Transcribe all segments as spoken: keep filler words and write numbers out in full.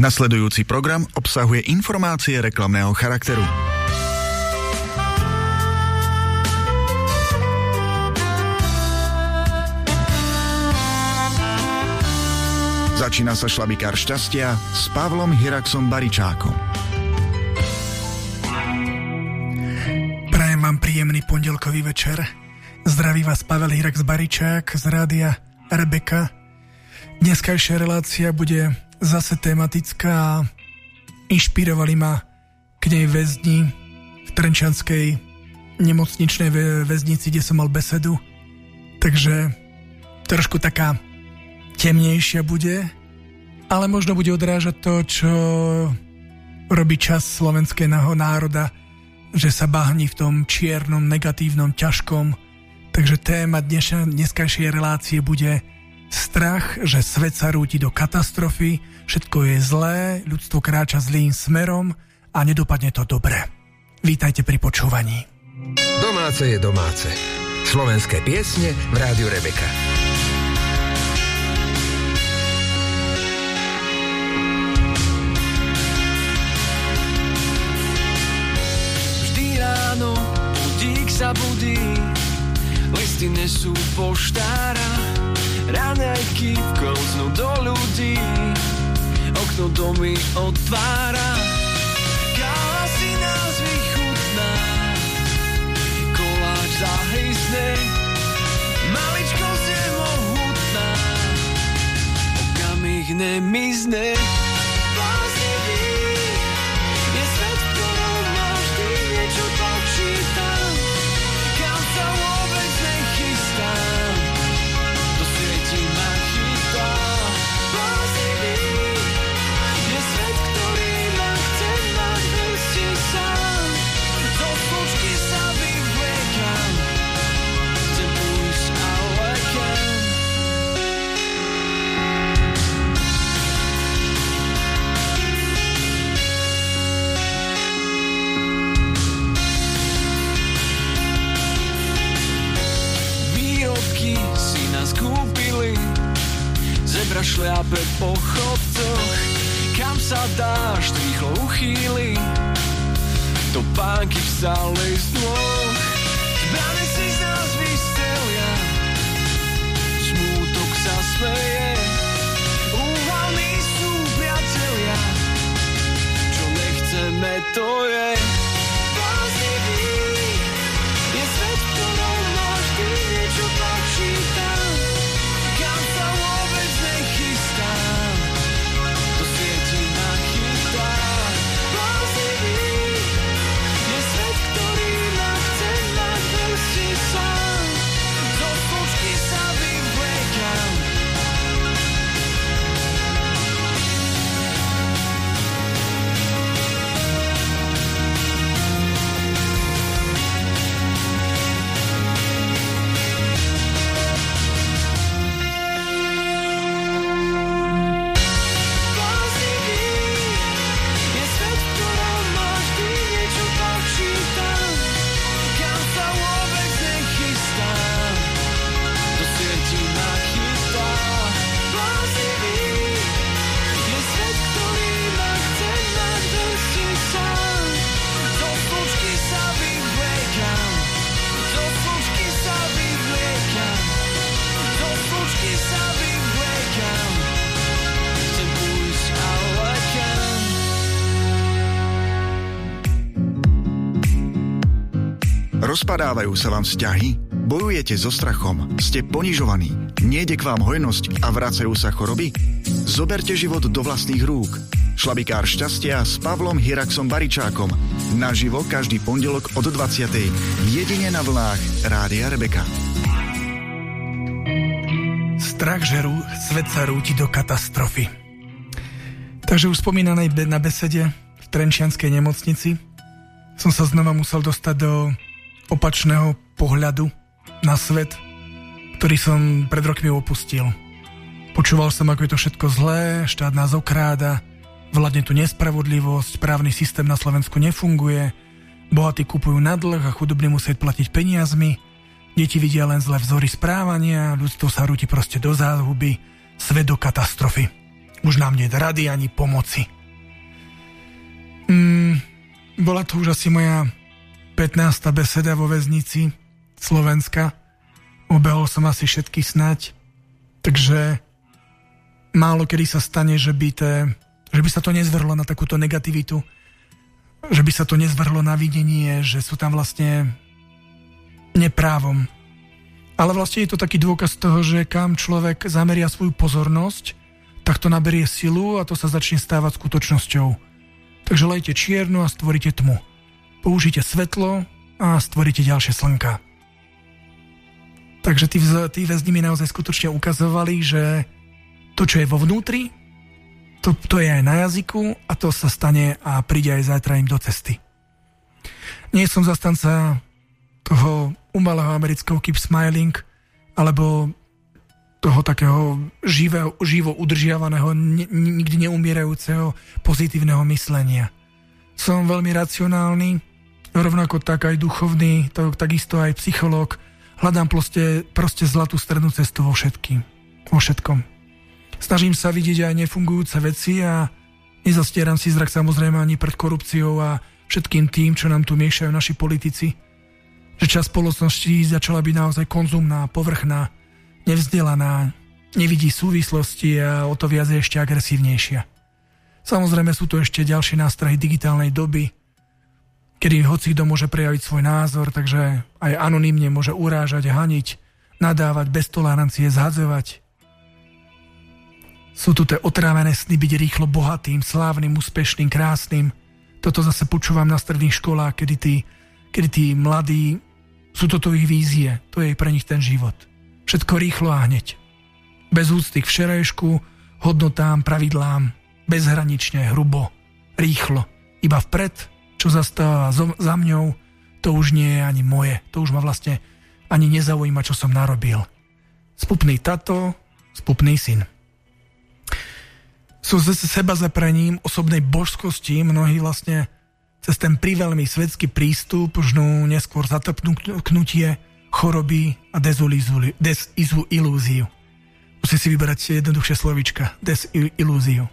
Nasledujúci program obsahuje informácie reklamného charakteru. Začína sa šlabikár šťastia s Pavlom Hiraxom Baričákom. Prajem vám príjemný pondelkový večer. Zdraví vás Pavel Hirax Baričák z rádia Rebeka. Dneskajšia relácia bude zase tematická a inšpirovali ma k nej väzni v trenčianskej nemocničnej väznici, kde som mal besedu. Takže trošku taká temnejšia bude, ale možno bude odrážať to, čo robí čas slovenského národa, že sa bahní v tom čiernom, negatívnom, ťažkom. Takže téma dnešnej, dneskajšej relácie bude strach, že svet sa rúti do katastrofy, všetko je zlé, ľudstvo kráča zlým smerom a nedopadne to dobre. Vítajte pri počúvaní. Domáce je domáce. Slovenské piesne v rádiu Rebeka. Budík sa budí, listy nesú poštára, raňajky koznú do ľudí, okno domy otvára. Káva si nás vychutná, koláč zahryzne, maličkosť je mohutná, okamih nemizne. Skúpili, zebra šľape po chodcoch, kam sa dáš, rýchlo uchýli, topánky v stálej znôch. Zbrane si z nás vystrelia, smútok sa smeje, úvalní sú priatelia, čo nechceme to je. Bláznivý je svet, v ktorom máš ty niečo počíta. Rozpadávajú sa vám vzťahy? Bojujete so strachom? Ste ponižovaní? Nejde k vám hojnosť a vracajú sa choroby? Zoberte život do vlastných rúk. Šlabikár šťastia s Pavlom Hiraxom Baričákom. Naživo každý pondelok od dvadsiatej. Jedine na vlnách Rádia Rebeka. Strach, že rú, svet sa rúti do katastrofy. Takže už spomínanej na besede v trenčianskej nemocnici som sa znova musel dostať do opačného pohľadu na svet, ktorý som pred rokmi opustil. Počúval som, ako je to všetko zlé, štát nás okráda, vládne tu nespravodlivosť, právny systém na Slovensku nefunguje, bohatí kupujú na dlh a chudobní musieť platiť peniazmi, deti vidia len zlé vzory správania, ľudstvo sa rúti proste do záhuby, svet do katastrofy. už nám nie rady ani pomoci. Mm, bola to už asi moja pätnásta beseda vo väznici Slovenska. Obehol som asi všetky snať, takže málo kedy sa stane, že by, te, že by sa to nezvrhlo na takúto negativitu, že by sa to nezvrhlo na videnie, že sú tam vlastne neprávom. Ale vlastne je to taký dôkaz toho, že kam človek zameria svoju pozornosť, tak to naberie silu a to sa začne stávať skutočnosťou. Takže lejte čiernu a stvoríte tmu. Použite svetlo a stvoríte ďalšie slnka. Takže tí, tí väzni mi naozaj skutočne ukazovali, že to, čo je vo vnútri, to, to je aj na jazyku a to sa stane a príde aj zajtra im do cesty. Nie som zastanca toho umelého amerického keep smiling alebo toho takého živo, živo udržiavaného, ne, nikdy neumierajúceho pozitívneho myslenia. Som veľmi racionálny, rovnako tak aj duchovný, to, takisto aj psychológ. Hľadám proste, proste zlatú strednú cestu vo všetkým, vo všetkom. Snažím sa vidieť aj nefungujúce veci a nezastieram si zrak samozrejme ani pred korupciou a všetkým tým, čo nám tu miešajú naši politici. Že časť spoločnosti začala byť naozaj konzumná, povrchná, nevzdelaná, nevidí súvislosti a o to viac je ešte agresívnejšia. Samozrejme sú tu ešte ďalšie nástrahy digitálnej doby, kedy hocikto môže prejaviť svoj názor, takže aj anonymne môže urážať, haniť, nadávať, bez tolerancie, zhadzovať. Sú tu tie otrávené sny byť rýchlo bohatým, slávnym, úspešným, krásnym. Toto zase počúvam na stredných školách, kedy tí, kedy tí mladí, sú toto ich vízie, to je pre nich ten život. Všetko rýchlo a hneď. Bez úcty k včerajšku, hodnotám, pravidlám, bezhranične, hrubo, rýchlo. Iba vpred, čo zastáva za mňou, to už nie je ani moje. To už ma vlastne ani nezaujíma, čo som narobil. Spupný tato, spupný syn. Sú so seba zapraním osobnej božskosti mnohí vlastne cez ten priveľmi svetský prístup žnú neskôr zatopnutie, choroby a dezilúziu. Musí si vyberať jednoduchšie slovíčka. Dezilúziu.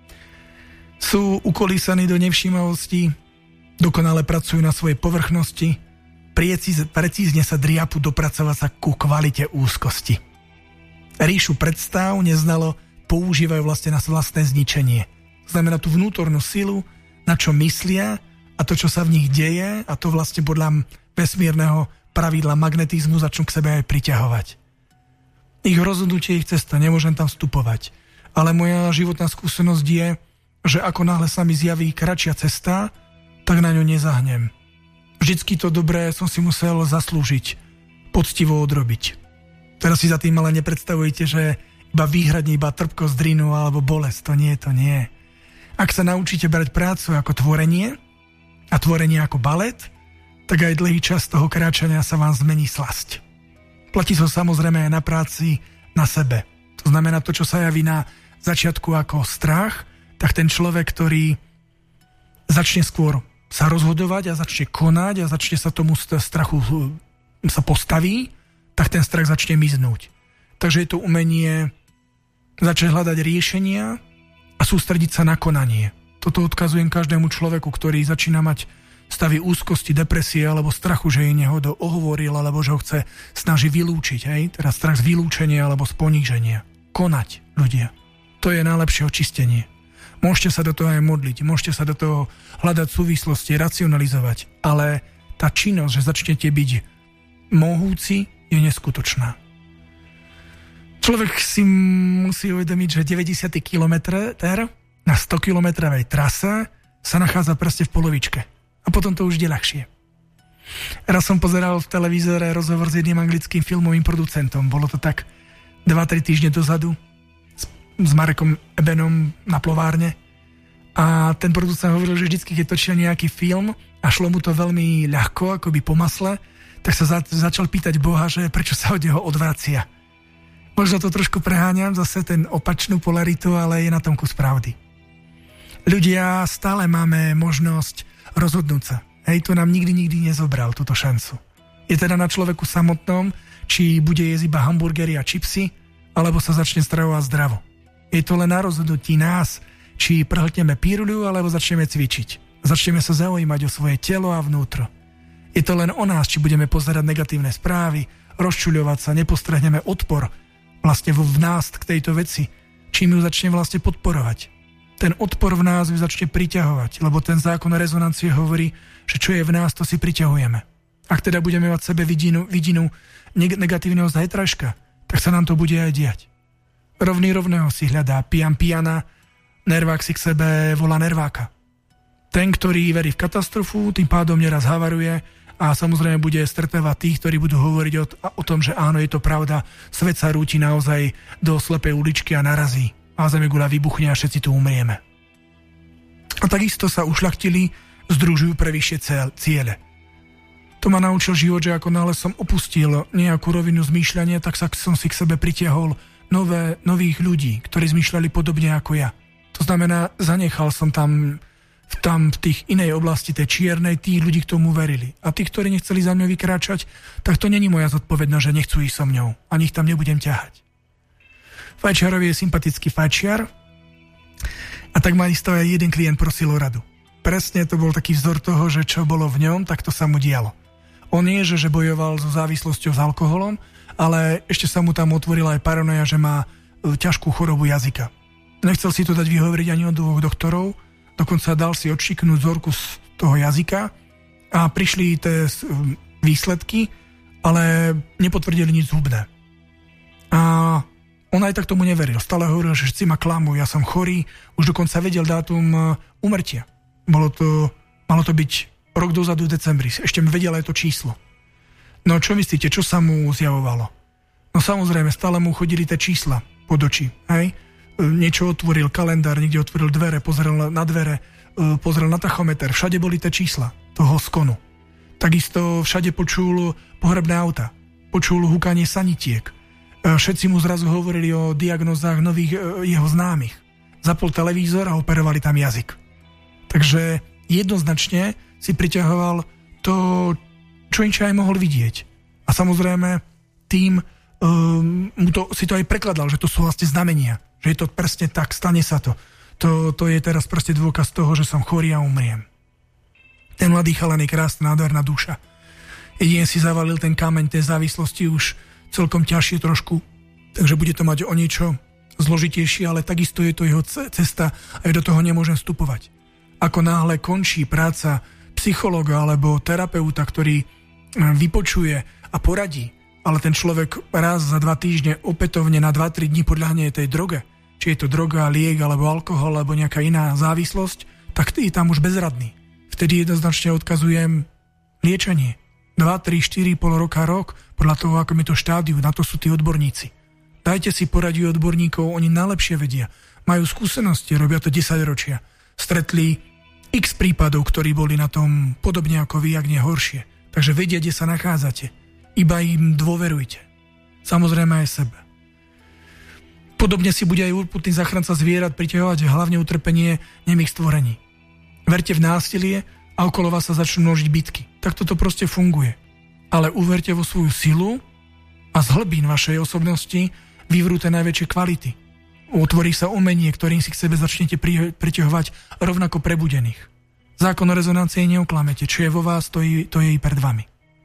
Sú ukolísaní do nevšímavosti, dokonale pracujú na svojej povrchnosti, precízne sa driapu dopracovať sa ku kvalite úzkosti. Ríšu predstav neznalo používajú vlastne na vlastné zničenie. Znamená tú vnútornú silu, na čo myslia a to, čo sa v nich deje a to vlastne podľa vesmírneho pravidla magnetizmu začnú k sebe aj priťahovať. Ich rozhodnutie, ich cesta, nemôžem tam vstupovať. Ale moja životná skúsenosť je, že ako náhle sa mi zjaví kratšia cesta, tak na ňu nezahnem. Vždycky to dobré som si musel zaslúžiť, poctivo odrobiť. Teraz si za tým ale nepredstavujete, že iba výhradne, iba trpkosť, drinu alebo bolesť. To nie, to nie. Ak sa naučíte brať prácu ako tvorenie a tvorenie ako balet, tak aj dlhý čas toho kráčania sa vám zmení slasť. Platí to samozrejme aj na práci na sebe. To znamená to, čo sa javí na začiatku ako strach, tak ten človek, ktorý začne skôr sa rozhodovať a začne konať a začne sa tomu strachu sa postaví, tak ten strach začne miznúť. Takže je to umenie začať hľadať riešenia a sústrediť sa na konanie. Toto odkazujem každému človeku, ktorý začína mať stavy úzkosti, depresie alebo strachu, že jej nehodo ohovoril alebo že ho chce snaží vylúčiť. Hej? Teraz strach z vylúčenia alebo z poníženia. Konať, ľudia. To je najlepšie očistenie. Môžete sa do toho aj modliť, môžete sa do toho hľadať súvislosti, racionalizovať, ale tá činnosť, že začnete byť mohúci, je neskutočná. Človek si musí uvedomiť, že deväťdesiat kilometrov na sto kilometrovej trase sa nachádza proste v polovičke. A potom to už ide ľahšie. Raz som pozeral v televízore rozhovor s jedným anglickým filmovým producentom. Bolo to tak dva tri týždne dozadu s, s Marekom Ebenom na plovárne. A ten producent hovoril, že vždycky, keď točil nejaký film a šlo mu to veľmi ľahko, akoby po masle, tak sa za, začal pýtať Boha, že prečo sa od neho odvracia. Možno to trošku preháňam, zase ten opačnú polaritu, ale je na tom kus pravdy. Ľudia, stále máme možnosť rozhodnúť sa. Hej, to nám nikdy, nikdy nezobral túto šancu. Je teda na človeku samotnom, či bude jesť iba hamburgery a čipsy, alebo sa začne stravovať zdravo. Je to len na rozhodnutí nás, či prehltneme píruľu, alebo začneme cvičiť. Začneme sa zaujímať o svoje telo a vnútro. Je to len o nás, či budeme pozerať negatívne správy, rozčuľovať sa, nepostrehneme odpor vlastne v nás k tejto veci, čím ju začne vlastne podporovať. Ten odpor v nás ju začne priťahovať, lebo ten zákon rezonancie hovorí, že čo je v nás, to si priťahujeme. Ak teda budeme mať v sebe vidinu, vidinu negatívneho zajtražka, tak sa nám to bude aj diať. Rovný rovného si hľadá, pijan pijana, nervák si k sebe volá nerváka. Ten, ktorý verí v katastrofu, tým pádom neraz havaruje a samozrejme bude stretávať tých, ktorí budú hovoriť o, o tom, že áno, je to pravda, svet sa rúti naozaj do slepej uličky a narazí a zemegula vybuchne a všetci tu umrieme. A takisto sa ušľachtili združujú pre vyššie ciele. To ma naučil život, že ako náhle som opustil nejakú rovinu zmýšľania, tak sa som si k sebe pritiahol nové, nových ľudí, ktorí zmýšľali podobne ako ja. To znamená, zanechal som tam tam v tých inej oblasti, tej čiernej, tí ľudí k tomu verili. A tí, ktorí nechceli za mňou vykráčať, tak to není moja zodpovednosť, že nechcú ísť so mňou. A nich tam nebudem ťahať. Fajčiarovi je sympatický fajčiar a tak ma isto aj jeden klient prosil o radu. Presne to bol taký vzor toho, že čo bolo v ňom, tak to sa mu dialo. On nie, že, že bojoval so závislosťou s alkoholom, ale ešte sa mu tam otvorila aj paranoja, že má ťažkú chorobu jazyka. Nechcel si to dať vyhovoriť ani od dvoch doktorov, dokonca dal si odšiknúť vzorku z toho jazyka a prišli tie výsledky, ale nepotvrdili nič zhubné. A on aj tak tomu neveril. Stále hovoril, že všetci ma klamú, ja som chorý, už dokonca vedel dátum úmrtia. Bolo to, malo to byť rok dozadu v decembri, ešte vedel aj to číslo. No čo myslíte, čo sa mu zjavovalo? No samozrejme, stále mu chodili tie čísla pod oči, hej? Niečo otvoril, kalendár, niekde otvoril dvere, pozrel na dvere, pozrel na tachometer, všade boli tie čísla toho skonu. Takisto všade počul pohrebné auta, počul húkanie sanitiek. Všetci mu zrazu hovorili o diagnózach nových jeho známych. Zapol televízor a operovali tam jazyk. Takže jednoznačne si priťahoval to, čo inče aj mohol vidieť. A samozrejme tým um, mu to, si to aj prekladal, že to sú vlastne znamenia. Že je to presne tak, stane sa to. To, to je teraz proste dôkaz toho, že som chorý a umriem. Ten mladý chalan je krásna, nádherná duša. Jedine si zavalil ten kameň tej závislosti už celkom ťažšie trošku, takže bude to mať o niečo zložitejšie, ale takisto je to jeho cesta a ja do toho nemôžem vstupovať. Ako náhle končí práca psychologa alebo terapeuta, ktorý vypočuje a poradí, ale ten človek raz za dva týždne opätovne na dva tri dní podľahne tej droge, či je to droga, liek, alebo alkohol, alebo nejaká iná závislosť, tak ty je tam už bezradný. Vtedy jednoznačne odkazujem liečenie. dva, tri, štyri, pol roka, rok, podľa toho, ako mi to štádiu, na to sú tí odborníci. Dajte si poradiu odborníkov, oni najlepšie vedia. Majú skúsenosti, robia to desaťročia. Stretli x prípadov, ktorí boli na tom podobne ako vy, ak nie horšie. Takže vedia, kde sa nachádzate. Iba im dôverujte. Samozrejme aj sebe. Podobne si bude aj urputný záchranca zvierat priťahovať hlavne utrpenie nemých stvorení. Verte v násilie a okolo vás sa začnú množiť bitky. Tak toto proste funguje. Ale uverte vo svoju silu a z hlbín vašej osobnosti vyvrú tie najväčšie kvality. Otvorí sa umenie, ktorým si k sebe začnete priťahovať rovnako prebudených. Zákon rezonancie neoklamete. Čo je vo vás, to je, to je i pred vami.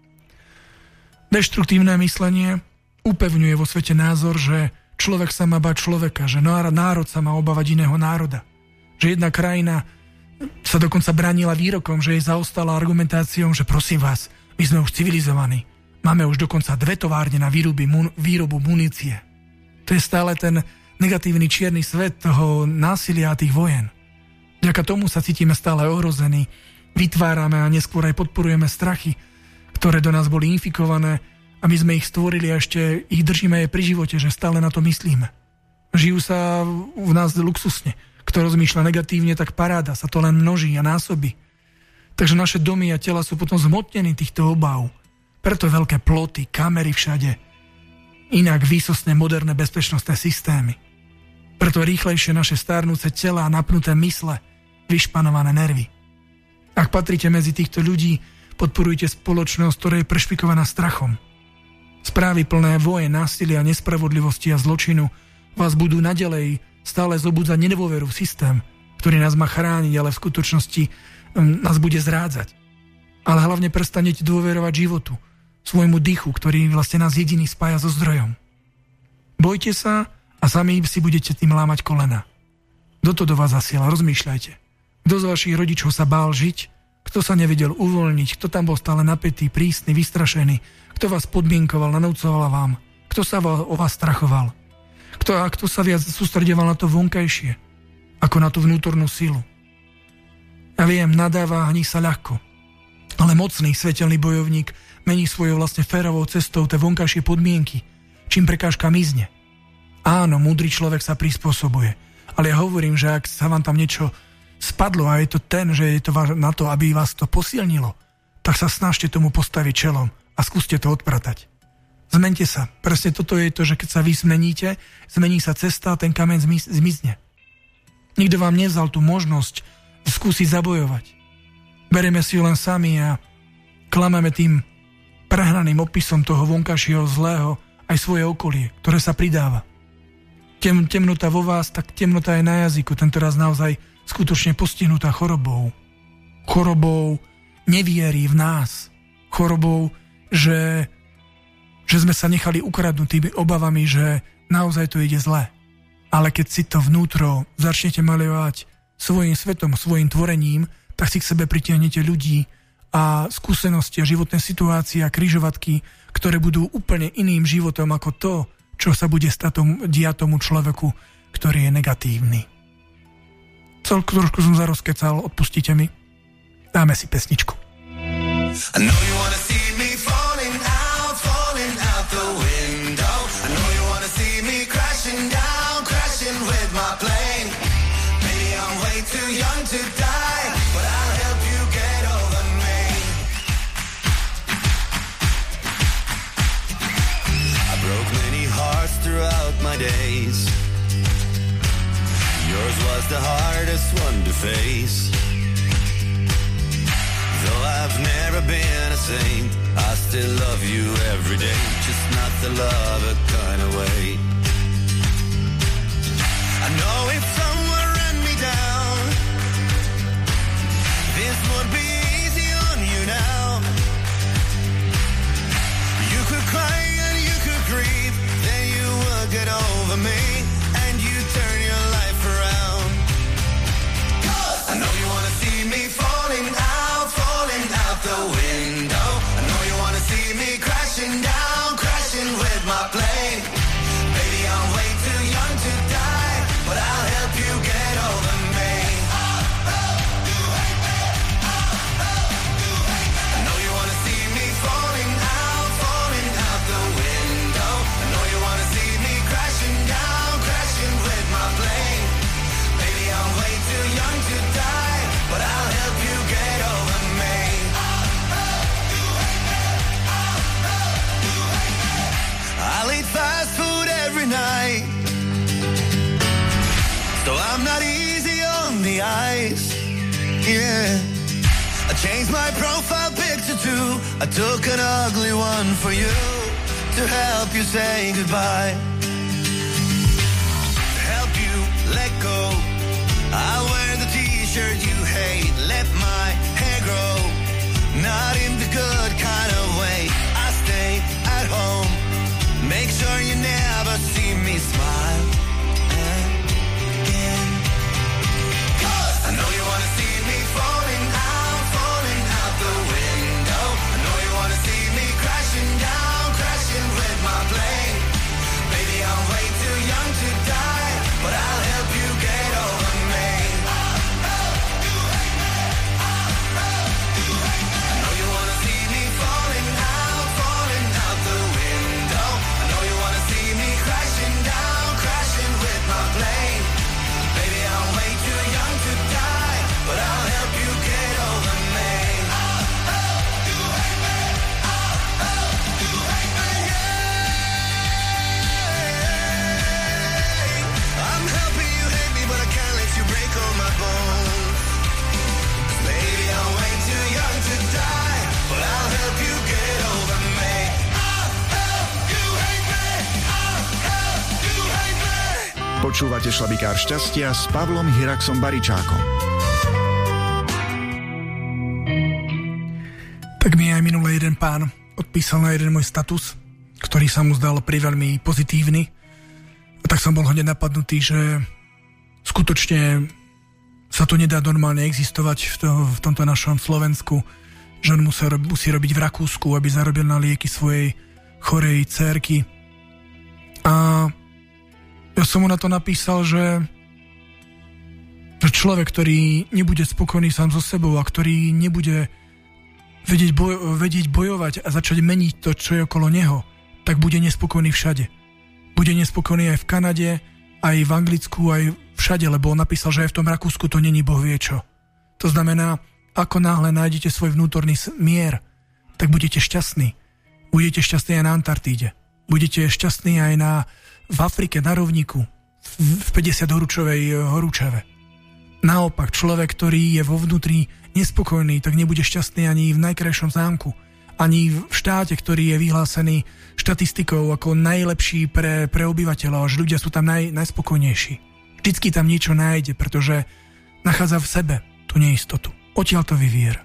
Deštruktívne myslenie upevňuje vo svete názor, že človek sa má bať človeka, že národ sa má obávať iného národa. Že jedna krajina sa dokonca bránila výrokom, že je zaostala argumentáciou, že prosím vás, my sme už civilizovaní. Máme už dokonca dve továrne na výrobu, mun- výrobu munície. To je stále ten negatívny čierny svet toho násilia a tých vojen. Vďaka tomu sa cítime stále ohrození, vytvárame a neskôr aj podporujeme strachy, ktoré do nás boli infikované a my sme ich stvorili a ešte ich držíme aj pri živote, že stále na to myslíme. Žijú sa v nás luxusne. Kto rozmýšľa negatívne, tak paráda, sa to len množí a násobí. Takže naše domy a tela sú potom zmotnení týchto obáv. Preto veľké ploty, kamery všade. Inak výsostne moderné bezpečnostné systémy. Preto rýchlejšie naše starnúce tela a napnuté mysle, vyšpanované nervy. Ak patríte medzi týchto ľudí, podporujte spoločnosť, ktorá je prešpikovaná strachom. Správy plné vojen, násilia, nespravodlivosti a zločinu vás budú naďalej stále zobudzať nedôveru v systém, ktorý nás má chrániť, ale v skutočnosti um, nás bude zrádzať. Ale hlavne prestanete dôverovať životu, svojmu dychu, ktorý vlastne nás jediný spája so zdrojom. Bojte sa a sami si budete tým lámať kolena. Kto to do vás zasiela? Rozmýšľajte. Kto z vašich rodičov sa bál žiť? Kto sa nevedel uvoľniť? Kto tam bol stále napätý, prísny, vystrašený? Kto vás podmienkoval, nanúcoval vám? Kto sa o vás strachoval? Kto, a kto sa viac sústreďoval na to vonkajšie, ako na tú vnútornú silu? Ja viem, nadáva, hní sa ľahko. Ale mocný, svetelný bojovník mení svojou vlastne férovou cestou tie vonkajšie podmienky, čím prekážka mizne. Áno, múdry človek sa prispôsobuje, ale ja hovorím, že ak sa vám tam niečo spadlo a je to ten, že je to na to, aby vás to posilnilo, tak sa snažte tomu postaviť čelom a skúste to odpratať. Zmente sa. Presne toto je to, že keď sa vy zmeníte, zmení sa cesta a ten kameň zmizne. Nikto vám nevzal tú možnosť skúsiť zabojovať. Bereme si ju len sami a klameme tým prehnaným opisom toho vonkajšieho zlého aj svoje okolie, ktoré sa pridáva. Tem, temnota vo vás, tak temnota je na jazyku, tento raz naozaj skutočne postihnutá chorobou. Chorobou nevierí v nás. Chorobou, že, že sme sa nechali ukradnúť tými obavami, že naozaj to ide zle. Ale keď si to vnútro začnete maľovať svojím svetom, svojim tvorením, tak si k sebe pritiahnete ľudí a skúsenosti a životné situácie a križovatky, ktoré budú úplne iným životom ako to, čo sa bude stať tomu, diať tomu človeku, ktorý je negatívny. Celku trošku som zarozkecal, odpustite mi. Dáme si pesničku. I know you wanna see me falling out, falling out the window. I know you wanna see me crashing down, crashing with my plane. Maybe I'm way too young to die, but I'll help you get over me. I broke many hearts throughout my days. Yours was the hardest one to face. Though I've never been a saint, I still love you every day, just not the lover kind of way. I know if someone ran me down, this would be easy on you now. You could cry and you could grieve, then you would get over me, and you turn your life around. I know you wanna see me falling out, falling out the window. I know you wanna see me crashing down, crashing with my plane. Baby, I'm way too young to die, but I'll help you get over me. I know you wanna see me falling out, falling out the window. I know you wanna see me crashing down, crashing with my plane. Baby, I'm way too young to die, but I'll help you get over me. I'll eat fast food every night, so I'm not easy on the eyes. Yeah, I changed my profile picture too. I took an ugly one for you to help you say goodbye, to help you let go. I'll wear the t-shirt you hate, let my hair grow, not in the good kind of way. I stay at home, make sure you never see me smile again. I know you wanna see me falling out, falling out the window. I know you wanna see me crashing down, crashing with my plane. Baby, Počúvate Šlabikár šťastia s Pavlom Hiraxom Baričákom. Tak mi aj minulý jeden pán odpísal na jeden môj status, ktorý sa mu zdal priveľmi pozitívny. A tak som bol hodne napadnutý, že skutočne sa to nedá normálne existovať v, to, v tomto našom Slovensku, že on musí, musí robiť v Rakúsku, aby zarobil na lieky svojej chorej dcérky. A ja som mu na to napísal, že, že človek, ktorý nebude spokojný sám so sebou a ktorý nebude vedieť, boj, vedieť bojovať a začať meniť to, čo je okolo neho, tak bude nespokojný všade. Bude nespokojný aj v Kanade, aj v Anglicku, aj všade, lebo on napísal, že aj v tom Rakúsku to není boh vie čo. To znamená, ako náhle nájdete svoj vnútorný mier, tak budete šťastní. Budete šťastní aj na Antarktíde. Budete šťastní aj na, v Afrike, na rovníku, v päťdesiathorúčovej horúčave. Naopak, človek, ktorý je vo vnútri nespokojný, tak nebude šťastný ani v najkrajšom zámku, ani v štáte, ktorý je vyhlásený štatistikou ako najlepší pre, pre obyvateľov, že ľudia sú tam naj, najspokojnejší. Vždycky tam niečo nájde, pretože nachádza v sebe tú neistotu. Odtiaľ to vyviera.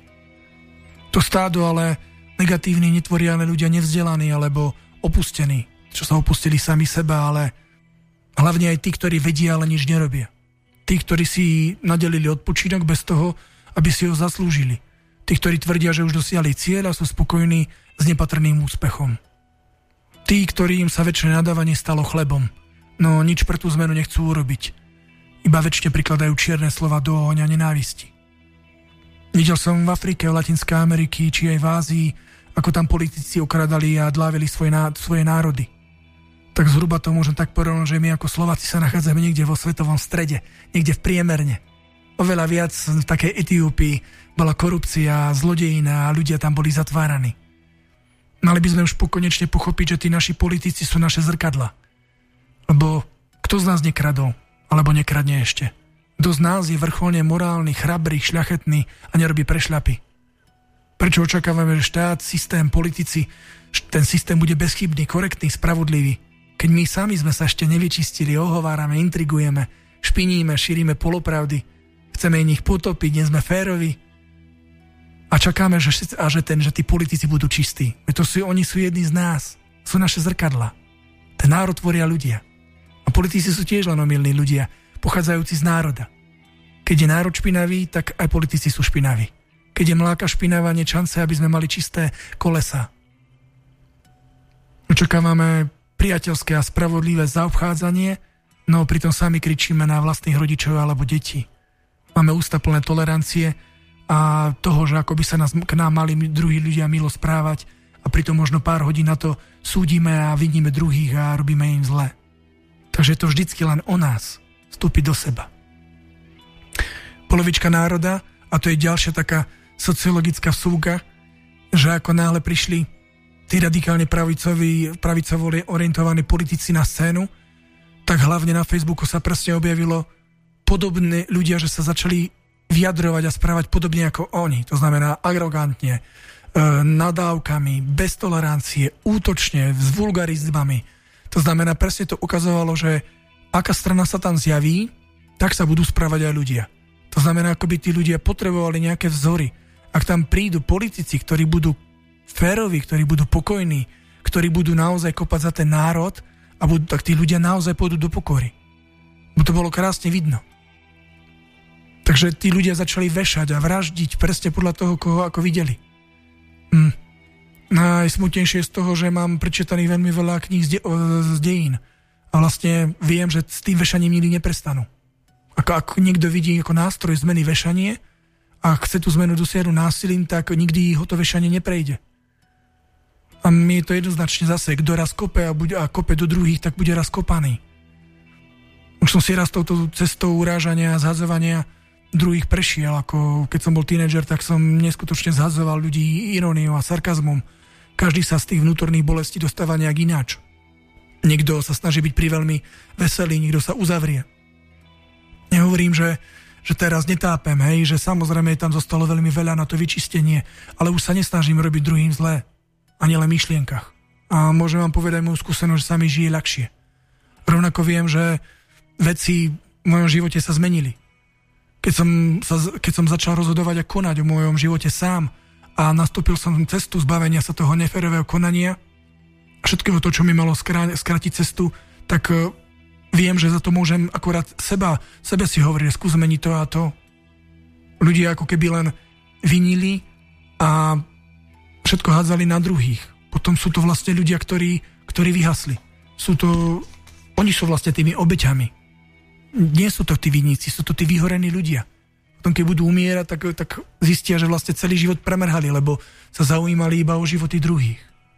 To stádo ale negatívni, netvoria ľudia nevzdelaní alebo opustení, čo sa opustili sami seba, ale hlavne aj tí, ktorí vedia, ale nič nerobia. Tí, ktorí si nadelili odpočinok bez toho, aby si ho zaslúžili. Tí, ktorí tvrdia, že už dosiahli cieľ a sú spokojní s nepatrným úspechom. Tí, ktorým sa väčšie nadávanie stalo chlebom, no nič pre tú zmenu nechcú urobiť. Iba väčšine prikladajú čierne slova do ohňa nenávisti. Videl som v Afrike, v Latinskej Ameriky, či aj v Ázii, ako tam politici okradali a dlávili svoje, ná, svoje národy. Tak zhruba to môžem tak porovnať, že my ako Slováci sa nachádzame niekde vo svetovom strede, niekde v priemerne. Oveľa viac v takej Etiópii bola korupcia, zlodejina a ľudia tam boli zatváraní. Mali by sme už konečne pochopiť, že tí naši politici sú naše zrkadla. Lebo kto z nás nekradol, alebo nekradne ešte? Kto z nás je vrcholne morálny, chrabrý, šľachetný a nerobí prešľapy? Prečo očakávame, že štát, systém, politici, ten systém bude bezchybný, korektný, spravodlivý? Keď my sami sme sa ešte nevyčistili, ohovárame, intrigujeme, špiníme, šírime polopravdy, chceme ich potopiť, nie sme férovi a čakáme, že, a že, ten, že tí politici budú čistí. To sú, oni sú jedni z nás, sú naše zrkadla. Ten národ tvoria ľudia. A politici sú tiež len omylní ľudia, pochádzajúci z národa. Keď je národ špinavý, tak aj politici sú špinaví. Keď je mláka špinavá, nie šance, aby sme mali čisté kolesa. Očakávame priateľské a spravodlivé zaobchádzanie, no pritom sami kričíme na vlastných rodičov alebo detí. Máme ústa plné tolerancie a toho, že ako by sa nás, k nám mali druhí ľudia milo správať a pritom možno pár hodín na to súdime a vidíme druhých a robíme im zle. Takže je to vždycky len o nás vstúpiť do seba. Polovička národa, a to je ďalšia taká sociologická vsúka, že ako náhle prišli tí radikálne pravicoví, pravicovo orientovaní politici na scénu, tak hlavne na Facebooku sa presne objavilo podobné ľudia, že sa začali vyjadrovať a správať podobne ako oni. To znamená arogantne, e, nadávkami, bez tolerancie, útočne, s vulgarizmami. To znamená, presne to ukazovalo, že aká strana sa tam zjaví, tak sa budú správať aj ľudia. To znamená, ako by tí ľudia potrebovali nejaké vzory. Ak tam prídu politici, ktorí budú féroví, ktorí budú pokojní, ktorí budú naozaj kopať za ten národ, a budú, tak tí ľudia naozaj pôjdu do pokory. Bo to bolo krásne vidno. Takže tí ľudia začali vešať a vraždiť presne podľa toho, koho ako videli. Hm. Najsmutnejšie je z toho, že mám prečítaných veľmi veľa kníh z, de- z dejín. A vlastne viem, že s tým vešaním nikdy neprestanú. Ako, ako niekto vidí ako nástroj zmeny vešanie a chce tú zmenu dosiahnuť násilím, tak nikdy ho to vešanie neprejde. A mi je to jednoznačne zase, kto raz kope a, bude, a kope do druhých, tak bude raz kopaný. Už som si raz touto cestou urážania a zhadzovania druhých prešiel. Ako keď som bol tínedžer, tak som neskutočne zhadzoval ľudí iróniou a sarkazmom. Každý sa z tých vnútorných bolestí dostáva nejak ináč. Niekto sa snaží byť priveľmi veselý, niekto sa uzavrie. Nehovorím, že, že teraz netápem, hej, že samozrejme tam zostalo veľmi veľa na to vyčistenie, ale už sa nesnažím robiť druhým zlé. Ani len v myšlienkach. A môžem vám povedať moju skúsenosť, že sa mi žije ľahšie. Rovnako viem, že veci v mojom živote sa zmenili. Keď som, sa, keď som začal rozhodovať a konať o mojom živote sám a nastúpil som cestu zbavenia sa toho neférového konania a všetkého to, čo mi malo skrá, skrátiť cestu, tak uh, viem, že za to môžem akurát seba, sebe si hovoriť, že skús meniť to a to. Ľudia ako keby len vinili a všetko hádzali na druhých. Potom sú to vlastne ľudia, ktorí, ktorí vyhasli. Sú to, oni sú vlastne tými obeťami. Nie sú to tí vinníci, sú to tí vyhorení ľudia. Potom, keď budú umierať, tak, tak zistia, že vlastne celý život premrhali, lebo sa zaujímali iba o životy druhých.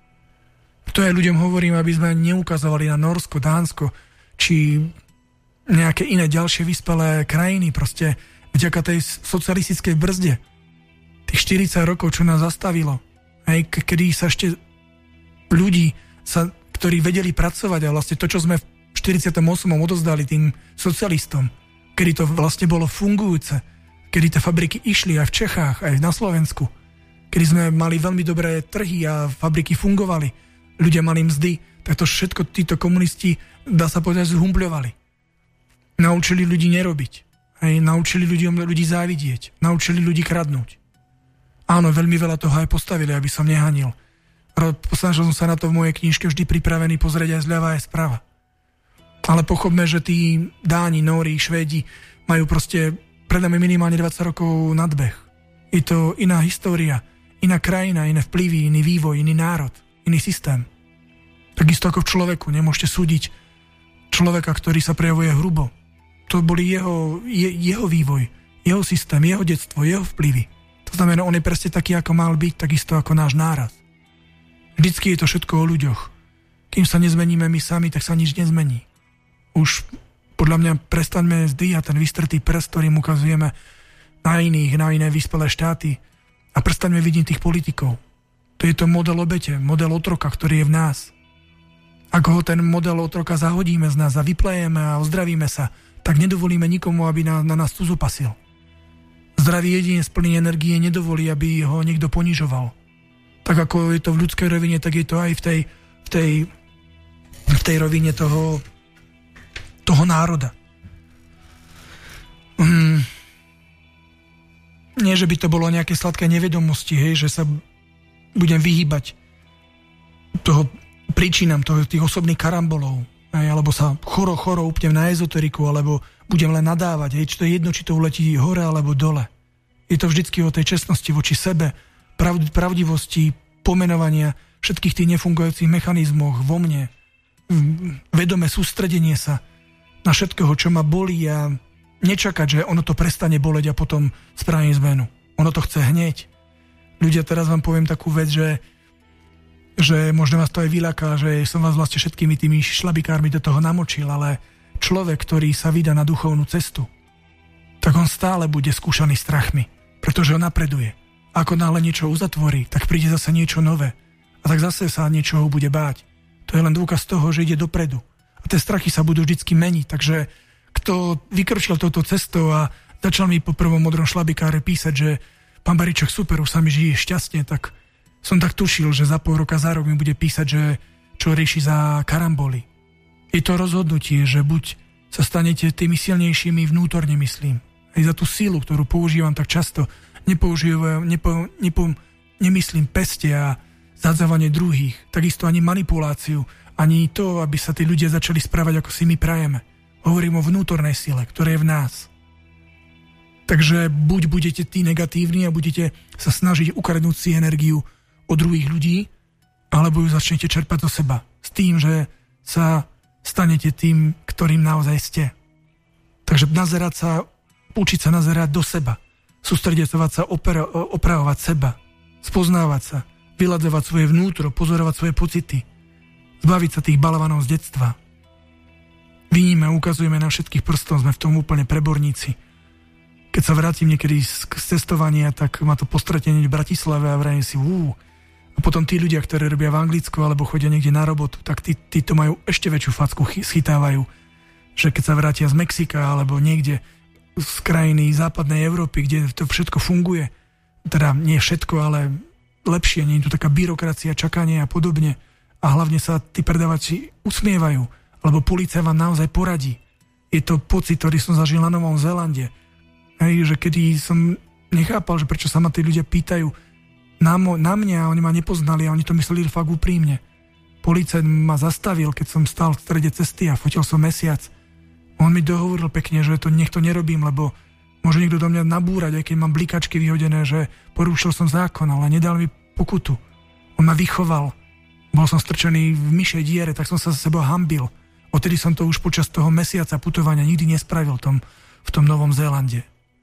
To aj ľuďom hovorím, aby sme neukazovali na Norsko, Dánsko, či nejaké iné ďalšie vyspelé krajiny, proste vďaka tej socialistickej brzde. Tých štyridsať rokov, čo nás zastavilo, aj kedy sa ešte ľudí, sa, ktorí vedeli pracovať a vlastne to, čo sme v štyridsiatom ôsmom odozdali tým socialistom, kedy to vlastne bolo fungujúce, kedy tie fabriky išli aj v Čechách, aj na Slovensku, kedy sme mali veľmi dobré trhy a fabriky fungovali, ľudia mali mzdy, tak to všetko títo komunisti, dá sa povedať, zhumbľovali. Naučili ľudí nerobiť, aj naučili ľuďom, ľudí závidieť, naučili ľudí kradnúť. Áno, veľmi veľa toho aj postavili, aby som nehanil. Snažil som sa na to v mojej knižke vždy pripravený pozrieť aj zľava, aj sprava. Ale pochopme, že tí Dáni, Nóri, Švédi majú proste pred nami minimálne dvadsať rokov nadbeh. Je to iná história, iná krajina, iné vplyvy, iný vývoj, iný národ, iný systém. Takisto ako v človeku. Nemôžete súdiť človeka, ktorý sa prejavuje hrubo. To boli jeho, je, jeho vývoj, jeho systém, jeho detstvo, jeho vplyvy. To znamená, on je presne taký, ako mal byť, takisto ako náš náraz. Vždycky je to všetko o ľuďoch. Kým sa nezmeníme my sami, tak sa nič nezmení. Už podľa mňa prestaňme zdvíhať ten vystretý prst, ktorým ukazujeme na iných, na iné vyspelé štáty a prestaňme vidieť tých politikov. To je to model obete, model otroka, ktorý je v nás. Ak ho ten model otroka zahodíme z nás a vyplejeme a ozdravíme sa, tak nedovolíme nikomu, aby na, na nás cuzopasil. Zdravý jedinec plný energie nedovolí, aby ho niekto ponižoval. Tak ako je to v ľudskej rovine, tak je to aj v tej, v tej, v tej rovine toho toho národa. Mm. Nie, že by to bolo nejaké sladké nevedomosti, hej, že sa budem vyhýbať toho príčinám, toho, tých osobných karambolov, hej, alebo sa choro, choro upnem na ezoteriku, alebo budem len nadávať, hej, či to je jedno, či to uletí hore alebo dole. Je to vždycky o tej čestnosti voči sebe, pravd- pravdivosti, pomenovania všetkých tých nefungujúcich mechanizmoch vo mne, vedomé sústredenie sa na všetkého, čo ma bolí a nečakať, že ono to prestane boleť a potom spravím zmenu. Ono to chce hneď. Ľudia, teraz vám poviem takú vec, že, že možno vás to aj vyľaká, že som vás vlastne všetkými tými šlabikármi do toho namočil, ale človek, ktorý sa vydá na duchovnú cestu, tak on stále bude skúšaný strachmi, pretože on napreduje. Ako náhle niečo uzatvorí, tak príde zase niečo nové. A tak zase sa niečoho bude báť. To je len dôkaz toho, že ide dopredu. A tie strachy sa budú vždycky meniť, takže kto vykročil touto cestou a začal mi po prvom modrom šlabikáre písať, že pán Bariček, super, už sa mi žije šťastne, tak som tak tušil, že za pol roka, za rok mi bude písať, že čo rieši za karamboly. Je to rozhodnutie, že buď sa stanete tými silnejšími vnútorne, myslím. Aj za tú sílu, ktorú používam tak často, nepoužívam, nepo, nepo, nemyslím peste a zadzávanie druhých, takisto ani manipuláciu, ani to, aby sa tí ľudia začali správať, ako si my prajeme. Hovorím o vnútornej sile, ktorá je v nás. Takže buď budete tí negatívni a budete sa snažiť ukradnúť si energiu od druhých ľudí, alebo ju začnete čerpať do seba. S tým, že sa stanete tým, ktorým naozaj ste. Takže nazerať sa, učiť sa nazerať do seba. Sústredovať sa, opera, opravovať seba. Spoznávať sa. Vyľadzovať svoje vnútro, pozorovať svoje pocity. Zbaviť sa tých balavanov z detstva. Viníme, ukazujeme na všetkých prstov, sme v tom úplne preborníci. Keď sa vrátim niekedy z, z cestovania, tak ma to postretenie v Bratislave a vrajím si, úúú. A potom tí ľudia, ktorí robia v Anglicku alebo chodia niekde na robotu, tak tí, tí to majú ešte väčšiu facku, schytávajú. Že keď sa vrátia z Mexika alebo niekde z krajiny západnej Európy, kde to všetko funguje, teda nie všetko, ale lepšie, nie je tu taká byrokracia, čakanie a podobne. A hlavne sa tí predávači usmievajú, lebo polícia vám naozaj poradí. Je to pocit, ktorý som zažil na Novom Zélande. Hej, že kedy som nechápal, že prečo sa ma tí ľudia pýtajú na, mo- na mňa, a oni ma nepoznali a oni to mysleli fakt úprimne. Policajt ma zastavil, keď som stál v strede cesty a fotil som mesiac. On mi dohovoril pekne, že to nech to nerobím, lebo môže niekto do mňa nabúrať, aj keď mám blikačky vyhodené, že porušil som zákon, ale nedal mi pokutu. On ma vychoval. Bol som strčený v myšej diere, tak som sa za sebou hanbil. Odtedy som to už počas toho mesiaca putovania nikdy nespravil tom, v tom Novom Zélande.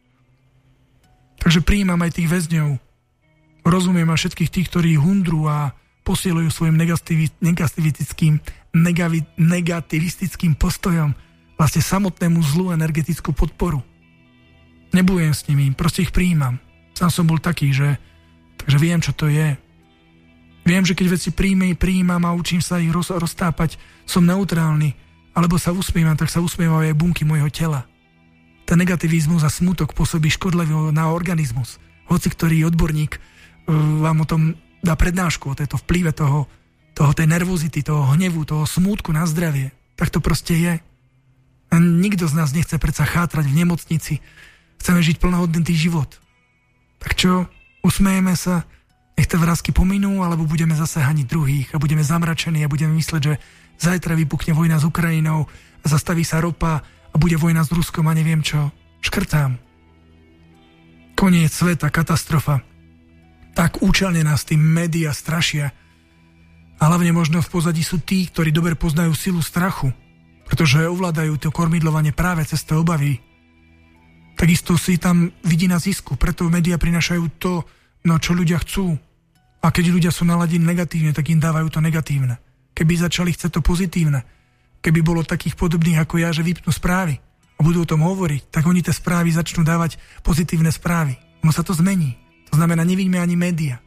Takže prijímam aj tých väzňov. Rozumiem aj všetkých tých, ktorí hundru a posielujú svojim negativistickým, negavi, negativistickým postojom vlastne samotnému zlu energetickú podporu. Nebujem s nimi, proste ich prijímam. Sám som bol taký, že takže viem, čo to je. Viem, že keď veci príjmem, prijímam a učím sa ich roz, roztápať, som neutrálny, alebo sa usmievam, tak sa usmievajú aj bunky môjho tela. Ten negativizmus a smutok pôsobí škodlivo na organizmus. Hoci ktorý odborník uh, vám o tom dá prednášku, o tejto vplyve toho, toho tej nervozity, toho hnevu, toho smútku na zdravie. Tak to proste je. A nikto z nás nechce predsa chátrať v nemocnici. Chceme žiť plnohodnotný život. Tak čo? Usmejeme sa, nech tie vrásky pominú, alebo budeme zase haniť druhých a budeme zamračení a budeme mysleť, že zajtra vypukne vojna s Ukrajinou a zastaví sa ropa a bude vojna s Ruskom a neviem čo. Škrtám. Koniec sveta, katastrofa. Tak účelne nás tým médiá strašia. A hlavne možno v pozadí sú tí, ktorí dobre poznajú silu strachu, pretože ovládajú to kormidlovanie práve cez tie obavy. Takisto si tam vidí na zisku, preto médiá prinášajú to, no čo ľudia chcú. A keď ľudia sú naladení negatívne, tak im dávajú to negatívne. Keby začali chcieť to pozitívne, keby bolo takých podobných ako ja, že vypnú správy a budú o tom hovoriť, tak oni tie správy začnú dávať pozitívne správy. No sa to zmení. To znamená, nevidíme ani médiá.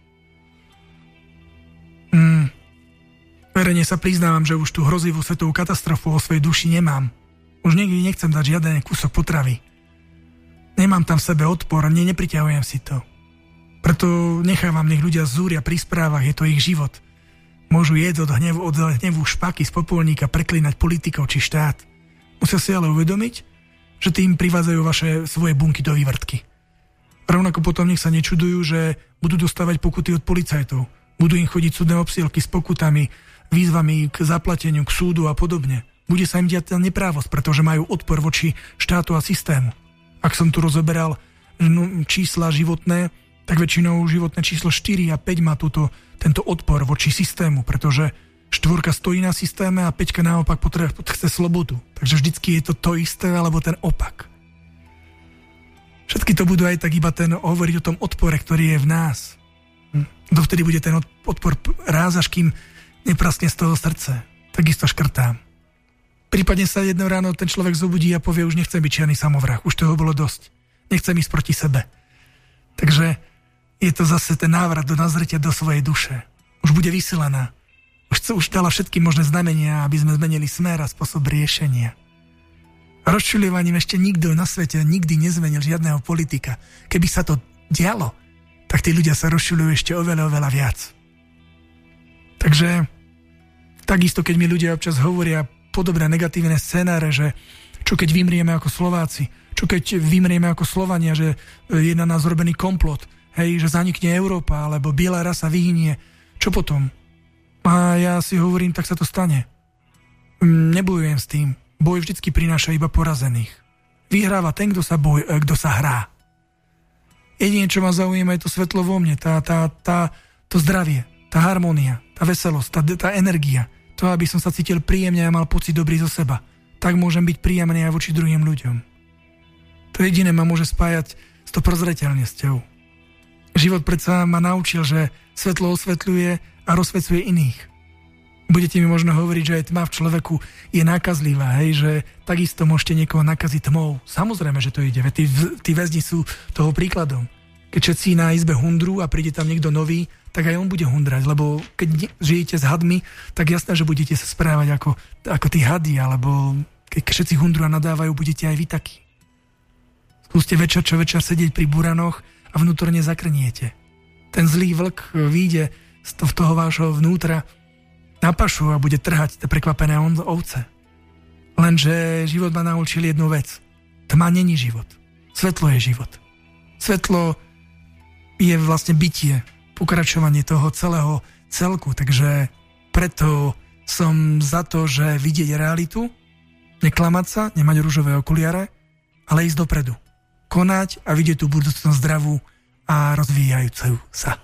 Mm. Verejne sa priznávam, že už tú hrozivú svetovú katastrofu o svojej duši nemám. Už nikdy nechcem dať žiaden kúsok potravy. Nemám tam v sebe odpor, ne, nepriťahujem si to. Preto nechávam, nech ľudia zúria pri správach, je to ich život. Môžu jesť od hnevu, od hnevu špaky z popolníka, preklínať politikov či štát. Musia si ale uvedomiť, že tým privádzajú vaše svoje bunky do vývrtky. Rovnako potom nech sa nečudujú, že budú dostávať pokuty od policajtov. Budú im chodiť súdne obsielky s pokutami, výzvami k zaplateniu, k súdu a podobne. Bude sa im diať neprávosť, pretože majú odpor voči štátu a systému. Ak som tu rozoberal no, čísla životné, tak väčšinou životné číslo štyri a päť má túto, tento odpor voči systému, pretože štvorka stojí na systéme a päťka naopak potrebuje, chce slobodu. Takže vždycky je to to isté, alebo ten opak. Všetky to budú aj tak iba ten hovoriť o tom odpore, ktorý je v nás. Dovtedy bude ten odpor ráz, až kým nepraskne z toho srdce. Takisto škrtám. Prípadne sa jedno ráno ten človek zobudí a povie, už nechcem byť čierny samovrah, už toho bolo dosť. Nechcem ísť proti sebe. Takže je to zase ten návrat do nazretia do svojej duše. Už bude vysielaná. Už, už dala všetky možné znamenia, aby sme zmenili smer a spôsob riešenia. Rozčuľovaním ešte nikto na svete nikdy nezmenil žiadneho politika. Keby sa to dialo, tak tí ľudia sa rozčuľujú ešte oveľa, oveľa viac. Takže takisto, keď mi ľudia občas hovoria podobné negatívne scenáre, že čo keď vymrieme ako Slováci, čo keď vymrieme ako Slovania, že je na nás zrobený komplot, hej, že zanikne Európa, alebo biela rasa vyhynie, čo potom? A ja si hovorím, tak sa to stane. Nebojujem s tým. Boj vždycky prináša iba porazených. Vyhráva ten, kto sa, boj, kto sa hrá. Jedine, čo ma zaujíma, je to svetlo vo mne, tá, tá, tá, to zdravie, tá harmónia, tá veselosť, tá, tá energia. To, aby som sa cítil príjemne a mal pocit dobrý zo seba. Tak môžem byť príjemný aj voči druhým ľuďom. To jediné ma môže spájať s to prozreteľnosťou. Život predsa ma naučil, že svetlo osvetľuje a rozsvecuje iných. Budete mi možno hovoriť, že aj tma v človeku je nákazlivá, hej, že takisto môžete niekoho nakaziť tmou. Samozrejme, že to ide, veď tí, tí väzni sú toho príkladom. Keď všetci na izbe hundru a príde tam niekto nový, tak aj on bude hundrať, lebo keď žijete s hadmi, tak jasné, že budete sa správať ako, ako tí hady, alebo keď všetci hundru a nadávajú, budete aj vy takí. Skúste večer čo večer sedieť pri buranoch a vnútorne zakrniete. Ten zlý vlk vyjde z toho vášho vnútra na pašu a bude trhať tie prekvapené ovce. Lenže život ma naučil jednu vec. Tma není život. Svetlo je život. Svetlo je vlastne bytie, pokračovanie toho celého celku, takže preto som za to, že vidieť realitu, neklamať sa, nemať ružové okuliare, ale ísť dopredu. Konať a vidieť tú budúcnosť zdravú a rozvíjajúcu sa.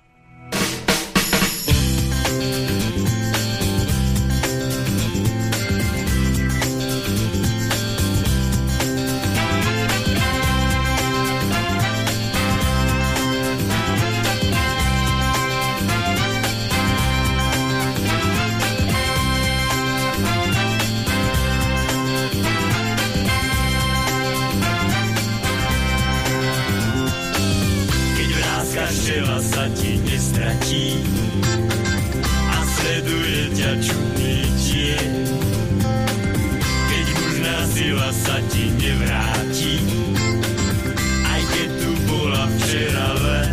Sa ti nestratí a sleduje ťa čudný tieň. Keď mužná sila sa ti nevráti, aj keď tu bola včera len.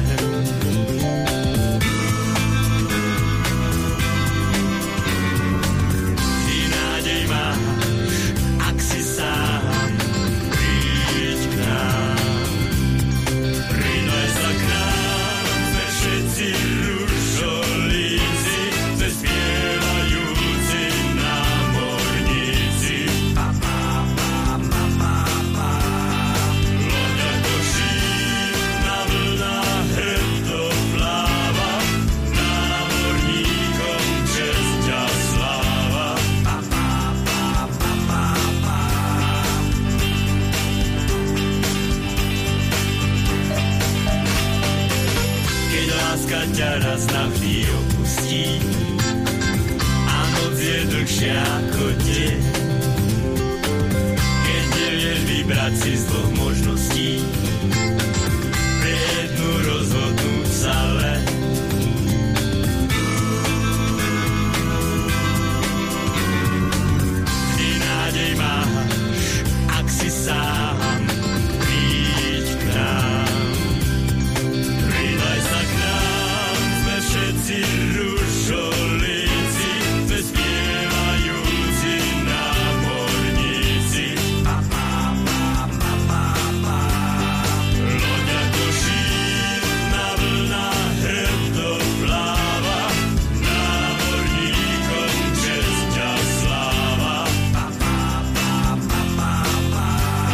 Ty nádej máš, ak si sám, príď k nám. Pridaj sa k nám. Všetci rušolíci, se spievajúci námorníci. Pa, pa, pa, pa, pa, pa. Loď ako šíp na vlnách hrdo pláva, námorníkom česť a sláva. Pa, pa, pa, pa, pa, pa. Keď láska ťa raz navždy opustí a noc je dlhšia ako deň, keď nevieš vybrať si z dvoch možností, pre jednu rozhodnúť sa len. Vždy nádej máš, ak si sám, príď k nám. Pridaj sa k nám, sme všetci rušolíci, sme spievajúci námorníci. Pa, pa, pa, pa, pa, pa. Loď ako šíp na vlnách hrdo pláva, námorníkom česť a sláva. Pa, pa, pa, pa, pa, pa.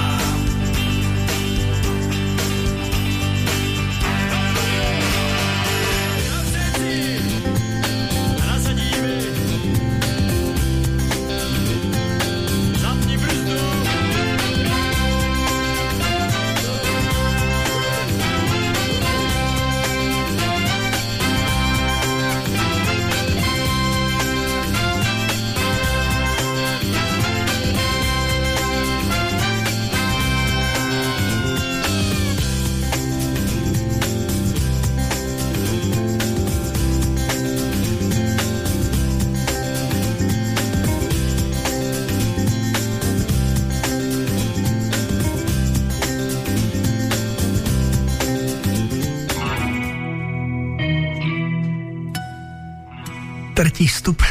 Nasadíme, zapni brzdu. Tretí vstup.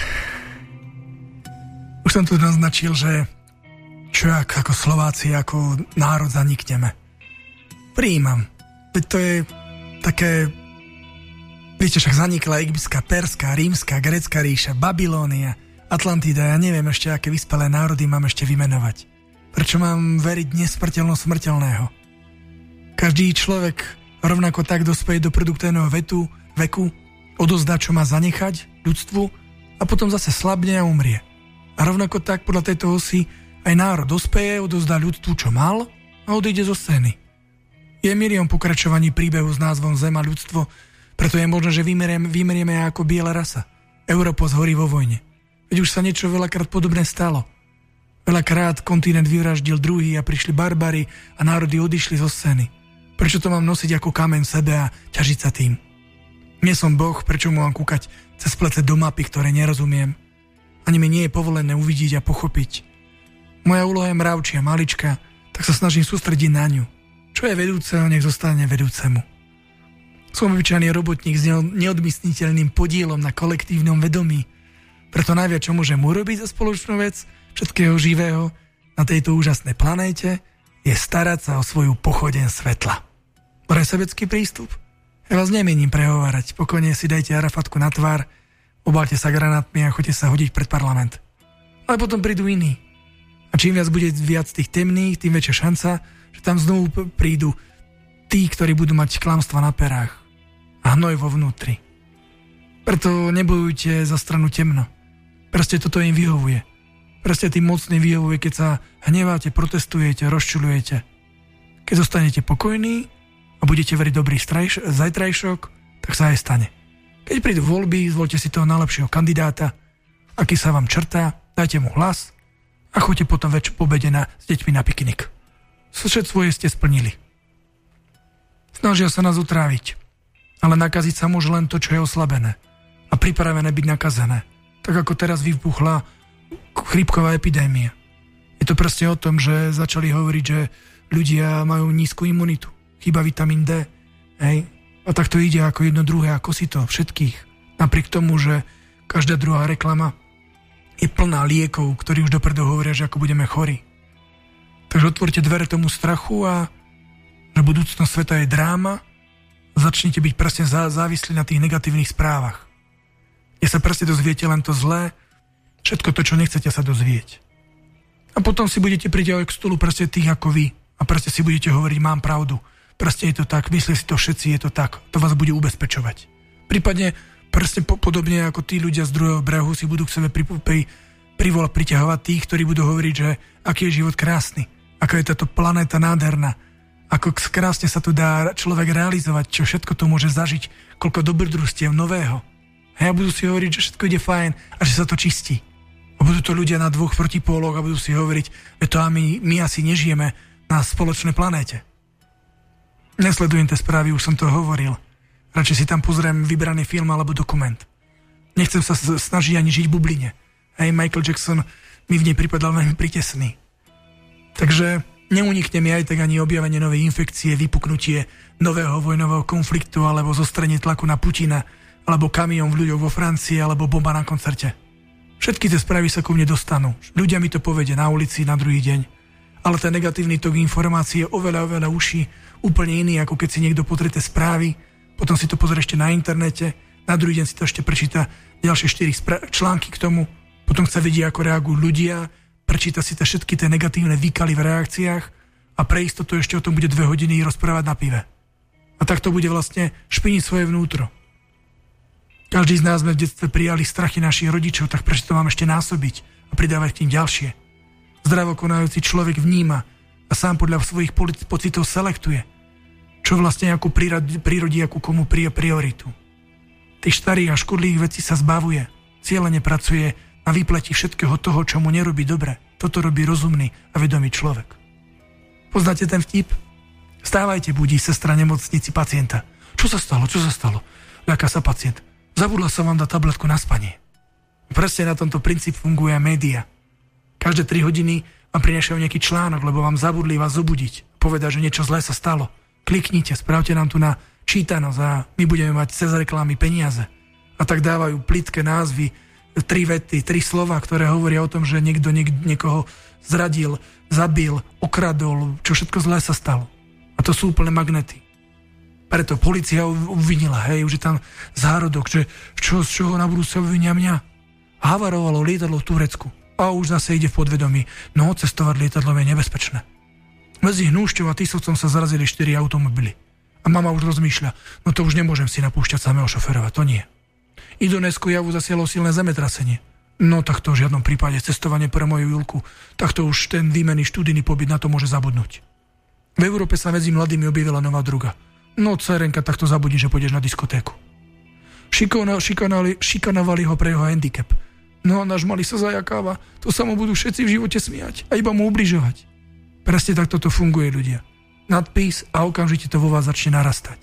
Už som tu naznačil, že čo ak ako Slováci, ako národ zanikneme. Prijímam. Veď to je také... Viete, však zanikla egyptská, perská, rímska, grécka ríša, Babylónia, Atlantida, ja neviem ešte, aké vyspelé národy mám ešte vymenovať. Prečo mám veriť nesmrteľno smrteľného? Každý človek rovnako tak dospeje do produktívneho vetu, veku, odozdá, čo má zanechať ľudstvu a potom zase slabne a umrie. A rovnako tak podľa tejto osy aj národ dospeje, odozdá ľudstvu, čo mal a odíde zo scény. Je milión pokračovaní príbehu s názvom Zem a ľudstvo, preto je možné, že vymerieme, vymerieme ako biela rasa. Európa zhorí vo vojne. Veď už sa niečo veľakrát podobné stalo. Veľakrát kontinent vyvraždil druhý a prišli barbary a národy odišli zo scény. Prečo to mám nosiť ako kameň v sebe a ťažiť sa tým? Nie som Boh, prečo mu mám kúkať cez plece do mapy, ktoré nerozumiem? Ani mi nie je povolené uvidieť a pochopiť. Moja úloha je mravčia, malička, tak sa snažím sústrediť na ňu. Čo je vedúceho, nech zostane vedúcemu. Som obyčajný robotník s neodmysliteľným podielom na kolektívnom vedomí. Preto najviac, čo môžem urobiť za spoločnú vec, všetkého živého na tejto úžasnej planéte je starať sa o svoju pochodeň svetla. Pre sebecký prístup? Ja vás nemienim prehovárať. Pokojne si dajte Arafatku na tvár, obálte sa granátmi a choďte sa hodiť pred parlament. Ale potom prídu iní. A čím viac bude viac tých temných, tým väčšia šanca, že tam znovu prídu tí, ktorí budú mať klamstva na perách a hnoj vo vnútri. Preto nebojujte za stranu temno. Proste toto im vyhovuje. Proste tým mocným vyhovuje, keď sa hneváte, protestujete, rozčuľujete. Keď zostanete pokojní a budete veriť dobrý strajš, zajtrajšok, tak sa aj stane. Keď prídu voľby, zvolte si toho najlepšieho kandidáta, aký sa vám črtá, dajte mu hlas a choďte potom väčšie pobede na, s deťmi na piknik. Všetko svoje ste splnili. Snažia sa nás utráviť, ale nakaziť sa môže len to, čo je oslabené a pripravené byť nakazené. Tak ako teraz vypuchla chrípková epidémia. Je to proste o tom, že začali hovoriť, že ľudia majú nízku imunitu. Chýba vitamín D. Hej. A tak to ide ako jedno druhé, ako si to všetkých. Napriek tomu, že každá druhá reklama je plná liekov, ktorí už dopredu hovoria, že ako budeme chorí. Takže otvorte dvere tomu strachu a že budúcnosť sveta je dráma. Začnite byť presne závislí na tých negatívnych správach. Kde sa presne dozviete len to zlé, všetko to, čo nechcete sa dozvieť. A potom si budete prísť k stolu presne tých ako vy. A presne si budete hovoriť, mám pravdu. Presne je to tak, myslí si to všetci, je to tak. To vás bude ubezpečovať. Prípadne presne po, podobne ako tí ľudia z druhého brehu si budú k sebe pri, pri, privol priťahovať tých, ktorí budú hovoriť, že aký je život krásny, aká je táto planéta nádherná, ako krásne sa tu dá človek realizovať, čo všetko to môže zažiť, koľko dobrodružstiev nového. A ja budú si hovoriť, že všetko ide fajn a že sa to čistí. A budú to ľudia na dvoch protipóloch a budú si hovoriť, že to a my, my asi nežijeme na spoločnej planéte. Nesledujem tie správy, už som to hovoril. Radšej si tam pozriem vybraný film alebo dokument. Nechcem sa snažiť ani žiť v bubline. Hej, Michael Jackson mi v nej pripadal veľmi pritesný. Takže neunikne mi aj tak ani objavenie novej infekcie, vypuknutie nového vojnového konfliktu alebo zostrenie tlaku na Putina, alebo kamión v ľuďoch vo Francii, alebo bomba na koncerte. Všetky tie správy sa ku mne dostanú. Ľudia mi to povedia na ulici na druhý deň. Ale ten negatívny tok informácií je oveľa, oveľa uší, úplne iný, ako keď si niekto pozrie tie správy, potom si to pozrie ešte na internete, na druhý deň si to ešte prečíta ďalšie štyri spra- články k tomu, potom chce vedieť, ako reagujú ľudia, prečíta si to všetky tie negatívne výkaly v reakciách a pre istotu ešte o tom bude dve hodiny rozprávať na pive. A tak to bude vlastne špiniť svoje vnútro. Každý z nás sme v detstve prijali strachy našich rodičov, tak prečo to mám ešte násobiť a pridávať k tým ďalšie? Zdravo konajúci človek vníma a sám podľa svojich pocitov selektuje, čo vlastne ako prírodí, ako komu príje prioritu. Tých starých a škodlivých vecí sa zbavuje, cieľene pracuje na vypletí všetkého toho, čo mu nerobí dobre. Toto robí rozumný a vedomý človek. Poznáte ten vtip? Stávajte, budí sestra nemocnici pacienta. Čo sa stalo? Čo sa stalo? Ľaká sa pacient. Zabudla som vám dať tabletku na spanie. Presne na tomto princíp funguje média. Každé tri hodiny vám prinešajú nejaký článok, lebo vám zabudli vás zobudiť. Povedať, že niečo zlé sa stalo. Kliknite, spravte nám tu na čítanosť a my budeme mať cez reklamy peniaze. A tak dávajú plitké názvy, tri vety, tri slova, ktoré hovoria o tom, že niekto niek- niekoho zradil, zabil, okradol, čo všetko zlé sa stalo. A to sú úplne magnety. Preto polícia uvinila, hej, už je tam zárodok, že čo, z čoho na budúce obvinia mňa. Havarovalo lietadlo v Turecku. A už zase ide v podvedomí. No, cestovať lietadlom je nebezpečné. Medzi Hnúšťou a Tisovcom sa zarazili štyri automobily. A mama už rozmýšľa, no to už nemôžem si napúšťať samého šoferovať, to nie. Indonésku javu zasialo silné zemetrasenie. No tak to v žiadnom prípade cestovanie pre moju Julku, tak to už ten výmenný študijný pobyt na to môže zabudnúť. V Európe sa medzi mladými objavila nová druga. No cerenka, tak to zabudí, že pôjdeš na diskotéku. Šikano, šikanovali, šikanovali ho pre jeho handicap. No náš malý sa zajakáva, to sa mu budú všetci v živote smiať a iba mu ubližovať. Presne takto to funguje, ľudia. Nadpis a okamžite to vo vás začne narastať.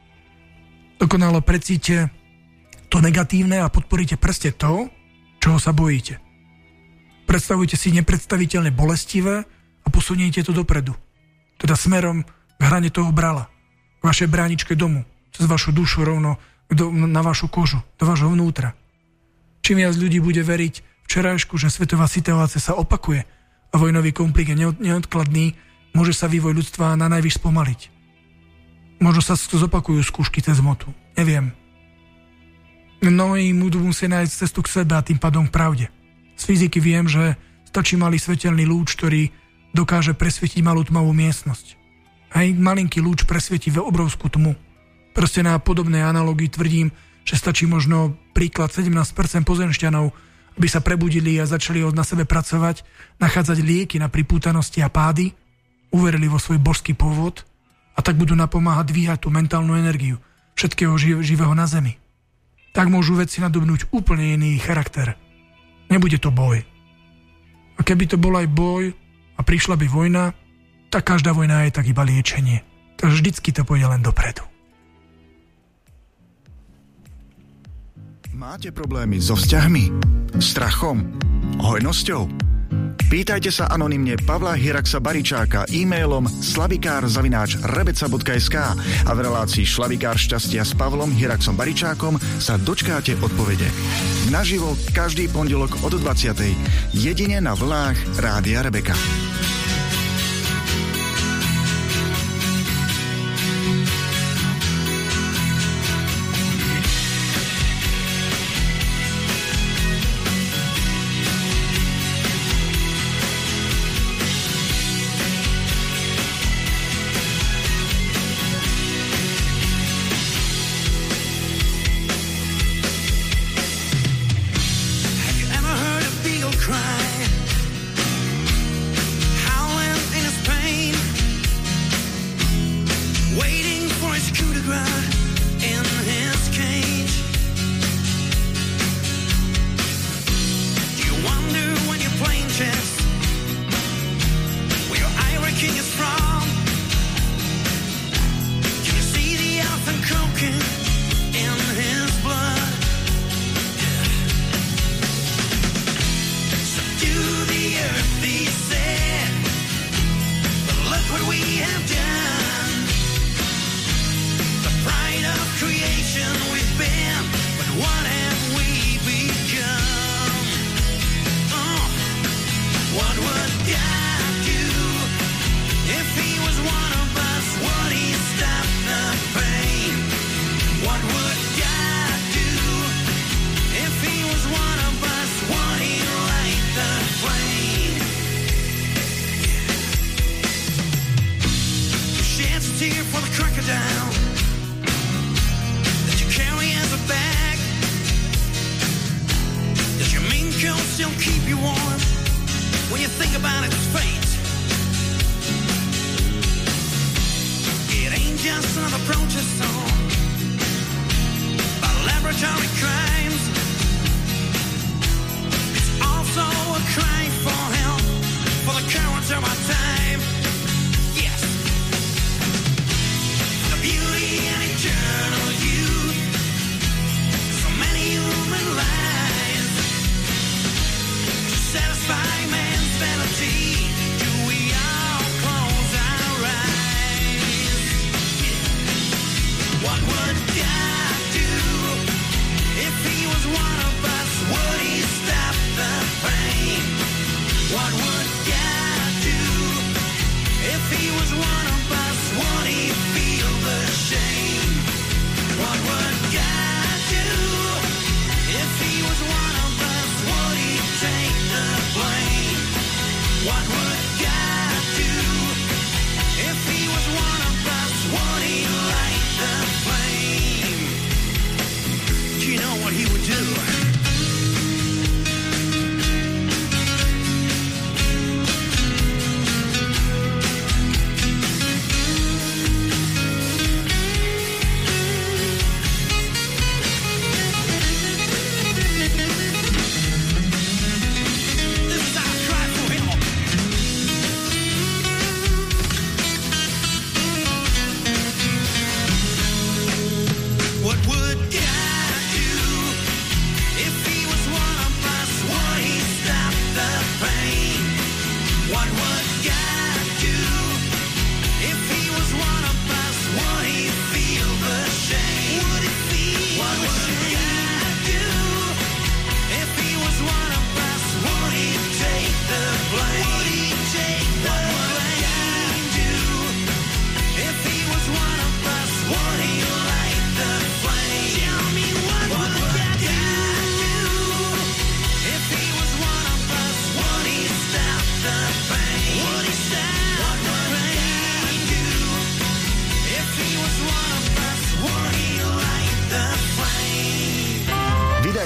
Dokonale precíte to negatívne a podporíte presne to, čoho sa bojíte. Predstavujte si nepredstaviteľne bolestivé a posuniete to dopredu. Teda smerom k hrane toho brala, k vašej bráničke domu, cez vašu dušu rovno do, na vašu kožu, do vašho vnútra. Čím viac ľudí bude veriť v včerajšku, že svetová situácia sa opakuje a vojnový konflikt je neodkladný, môže sa vývoj ľudstva na najvyš spomaliť. Možno sa zopakujú skúšky cez motu. Neviem. Mnohí budú musieť nájsť cestu k sebe a tým pádom k pravde. Z fyziky viem, že stačí malý svetelný lúč, ktorý dokáže presvietiť malú tmavú miestnosť. Aj malinký lúč presvietí obrovskú tmu. Proste na podobnej analógii tvrdím, že stačí možno príklad sedemnásť percent pozemšťanov, aby sa prebudili a začali na sebe pracovať, nachádzať lieky na pripútanosti a pády, uverili vo svoj božský pôvod a tak budú napomáhať dvíhať tú mentálnu energiu všetkého živ- živého na zemi. Tak môžu veci nadobnúť úplne iný charakter. Nebude to boj. A keby to bol aj boj a prišla by vojna, tak každá vojna je tak iba liečenie. Takže vždycky to pôjde len dopredu. Máte problémy so vzťahmi? Strachom? Hojnosťou? Pýtajte sa anonymne Pavla Hiraksa Baričáka e-mailom slavikár zavináč rebeca bodka es ká a v relácii Šlavikár šťastia s Pavlom Hiraksom Baričákom sa dočkáte odpovede. Naživo každý pondelok od dvadsiatej jedine na vlnách Rádia Rebeka. What would God do if he was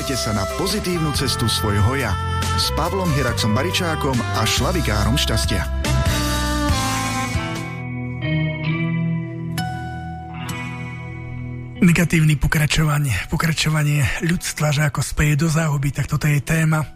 Vydajte sa na pozitívnu cestu svojho ja s Pavlom Hiraxom Baričákom a šlabikárom šťastia. Negatívne pokračovanie, pokračovanie ľudstva, že ako speje do záhuby, tak toto je téma.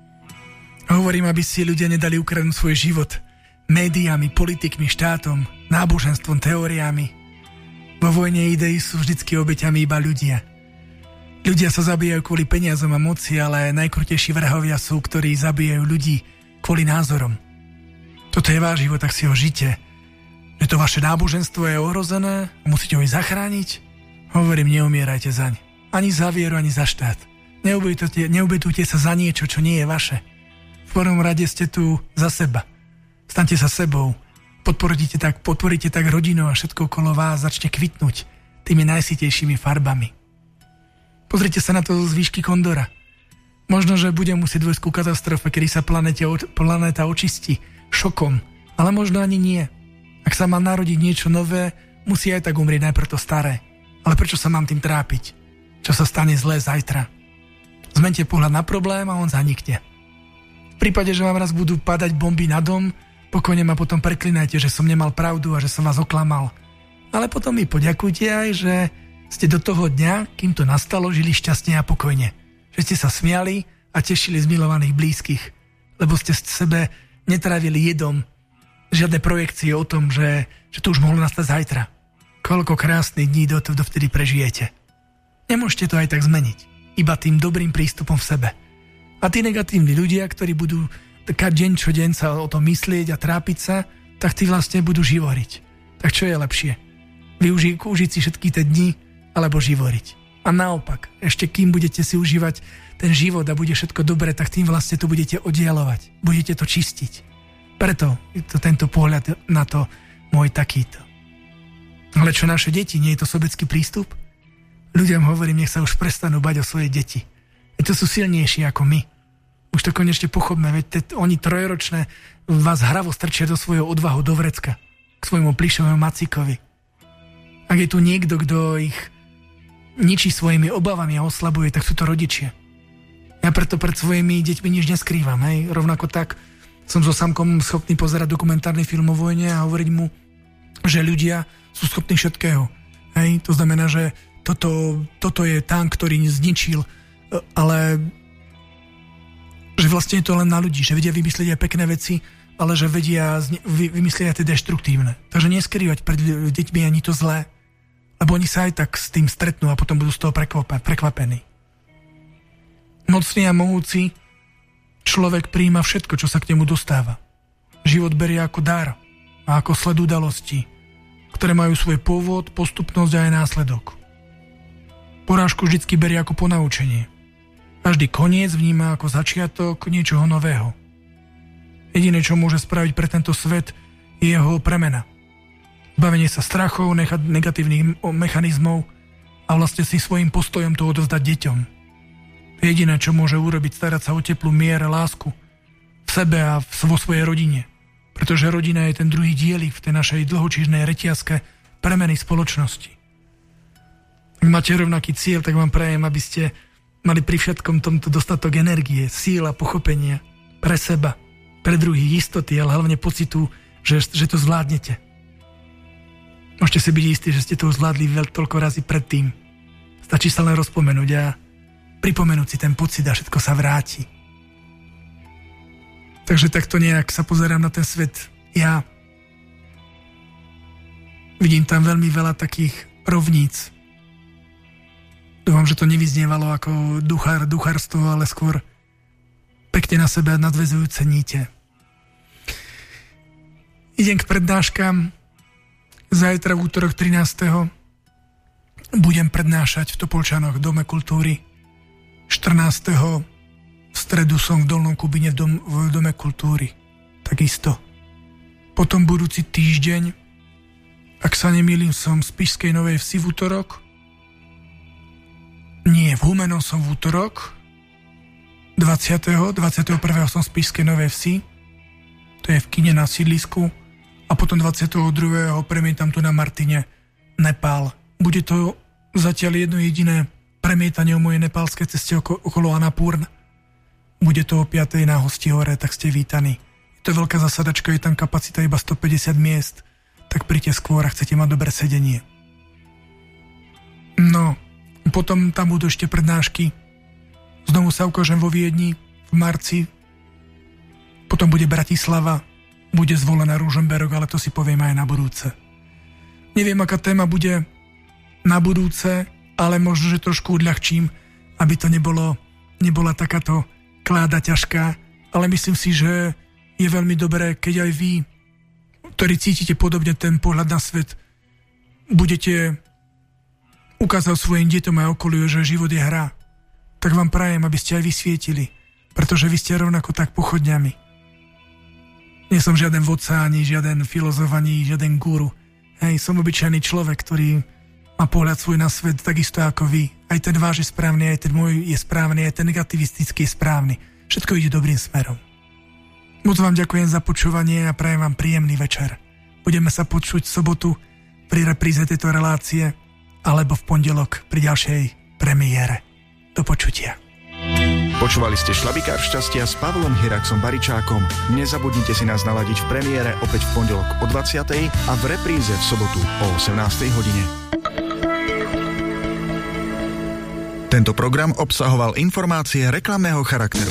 Hovorím, aby si ľudia nedali ukradnúť svoj život médiami, politikmi, štátom, náboženstvom, teóriami. Vo vojne idei sú vždycky obeťami iba ľudia. Ľudia sa zabíjajú kvôli peniazom a moci, ale najkrutejší vrhovia sú, ktorí zabíjajú ľudí kvôli názorom. Toto je váš život, tak si ho žite. Že to vaše náboženstvo je ohrozené, musíte ho aj zachrániť. Hovorím, neumierajte zaň. Ani za vieru, ani za štát. Neobetujte, neobetujte sa za niečo, čo nie je vaše. V prvom rade ste tu za seba. Staňte sa sebou. Podporíte tak, podporíte tak rodinu a všetko okolo vás začne kvitnúť tými najsitejšími farbami. Pozrite sa na to z výšky Kondora. Možno, že bude musieť dôjsť ku katastrofe, kedy sa planéta, planéta očistí šokom, ale možno ani nie. Ak sa má narodiť niečo nové, musí aj tak umrieť najprv to staré. Ale prečo sa mám tým trápiť? Čo sa stane zlé zajtra? Zmente pohľad na problém a on zanikne. V prípade, že vám raz budú padať bomby na dom, pokojne ma potom preklinajte, že som nemal pravdu a že som vás oklamal. Ale potom mi poďakujte aj, že ste do toho dňa, kým to nastalo, žili šťastne a pokojne. Že ste sa smiali a tešili z milovaných blízkych. Lebo ste sebe netrávili jedom žiadne projekcie o tom, že, že to už mohlo nastať zajtra. Koľko krásnych dní dovtedy prežijete. Nemôžete to aj tak zmeniť. Iba tým dobrým prístupom v sebe. A tí negatívni ľudia, ktorí budú taká deň čo deň sa o tom myslieť a trápiť sa, tak tí vlastne budú živoriť. Tak čo je lepšie? Využiť, užiť si všetky tie dni, alebo živoriť. A naopak, ešte kým budete si užívať ten život a bude všetko dobre, tak tým vlastne to budete oddialovať. Budete to čistiť. Preto je to tento pohľad na to môj takýto. Ale čo naše deti, nie je to sobecký prístup? Ľuďom hovorím, nech sa už prestanú bať o svoje deti. Veď to sú silnejší ako my. Už to konečne pochopme, veď te, oni trojročné vás hravo strčia do svojho odvahu do vrecka. K svojmu plišovému macíkovi. Ak je tu niekto, kto ich ničí svojimi obavami a oslabuje, tak sú to rodičia. Ja preto pred svojimi deťmi nič neskrývam. Hej? Rovnako tak som so Samkom schopný pozerať dokumentárny film o vojne a hovoriť mu, že ľudia sú schopní všetkého. Hej? To znamená, že toto, toto je tank, ktorý zničil, ale že vlastne je to len na ľudí, že vedia vymyslieť aj pekné veci, ale že vedia vymyslieť aj tie deštruktívne. Takže neskrývať pred deťmi ani to zlé, lebo oni sa aj tak s tým stretnú a potom budú z toho prekvapení. Mocný a mohúci človek prijíma všetko, čo sa k nemu dostáva. Život berie ako dar a ako sled udalostí, ktoré majú svoj pôvod, postupnosť a aj následok. Porážku vždycky berie ako ponaučenie. Každý koniec vníma ako začiatok niečoho nového. Jediné, čo môže spraviť pre tento svet, je jeho premena. Bavenie sa strachov, negatívnych mechanizmov a vlastne si svojím postojom to odovzdať deťom. Jediné, čo môže urobiť, starať sa o teplú mier a lásku v sebe a vo svojej rodine. Pretože rodina je ten druhý dielik v tej našej dlhočížnej reťazke premeny spoločnosti. Ak máte rovnaký cieľ, tak vám prajem, aby ste mali pri všetkom tomto dostatok energie, síl a pochopenia pre seba, pre druhých, istoty, ale hlavne pocitu, že, že to zvládnete. Môžete si byť istí, že ste to zvládli veľ toľko razy predtým. Stačí sa len rozpomenúť a pripomenúť si ten pocit a všetko sa vráti. Takže takto nejak sa pozerám na ten svet ja. Vidím tam veľmi veľa takých rovníc. Dúfam, že to nevyznievalo ako duchár, duchárstvo, ale skôr pekne na sebe nadväzujúce níte. Idem k prednáškam. Zajtra v útorok trinásteho budem prednášať v Topolčanoch v Dome kultúry. štrnásteho v stredu som v Dolnom Kubine v, dom, v Dome kultúry. Takisto. Potom budúci týždeň, ak sa nemýlim, som v Spišskej Novej Vsi v útorok. Nie, v Humenom som v útorok. dvadsiateho dvadsiateho prvého som v Spišskej Novej Vsi. To je v kine na sídlisku. A potom dvadsiateho druhého premietam tu na Martine Nepál. Bude to zatiaľ jedno jediné premietanie o mojej nepálskej ceste oko, okolo Annapurna. Bude to o piatej na Hosti hore, tak ste vítaní. Je to veľká zasadačka, je tam kapacita iba stopäťdesiat miest, tak príďte skôr a chcete mať dobré sedenie. No, potom tam budú ešte prednášky. Znovu sa ukážem vo Viedni v marci. Potom bude Bratislava, bude zvolená Ružomberok, ale to si poviem aj na budúce. Neviem, aká téma bude na budúce, ale možno, že trošku odľahčím, aby to nebolo, nebola takáto kláda ťažká, ale myslím si, že je veľmi dobré, keď aj vy, ktorí cítite podobne ten pohľad na svet, budete ukázať svojim deťom a okoliu, že život je hra. Tak vám prajem, aby ste aj vysvietili, pretože vy ste rovnako tak pochodňami. Nie som žiaden vodca, ani žiaden filozof, ani žiaden guru. Hej, som obyčajný človek, ktorý má pohľad svoj na svet takisto ako vy. Aj ten váš je správny, aj ten môj je správny, aj ten negativistický je správny. Všetko ide dobrým smerom. Moc vám ďakujem za počúvanie a prajem vám príjemný večer. Budeme sa počuť v sobotu pri repríze tejto relácie alebo v pondelok pri ďalšej premiére. Do počutia. Počúvali ste Šlabikár šťastia s Pavlom Hiraxom Baričákom. Nezabudnite si nás naladiť v premiére opäť v pondelok o dvadsiatej a v repríze v sobotu o osemnástej hodine. Tento program obsahoval informácie reklamného charakteru.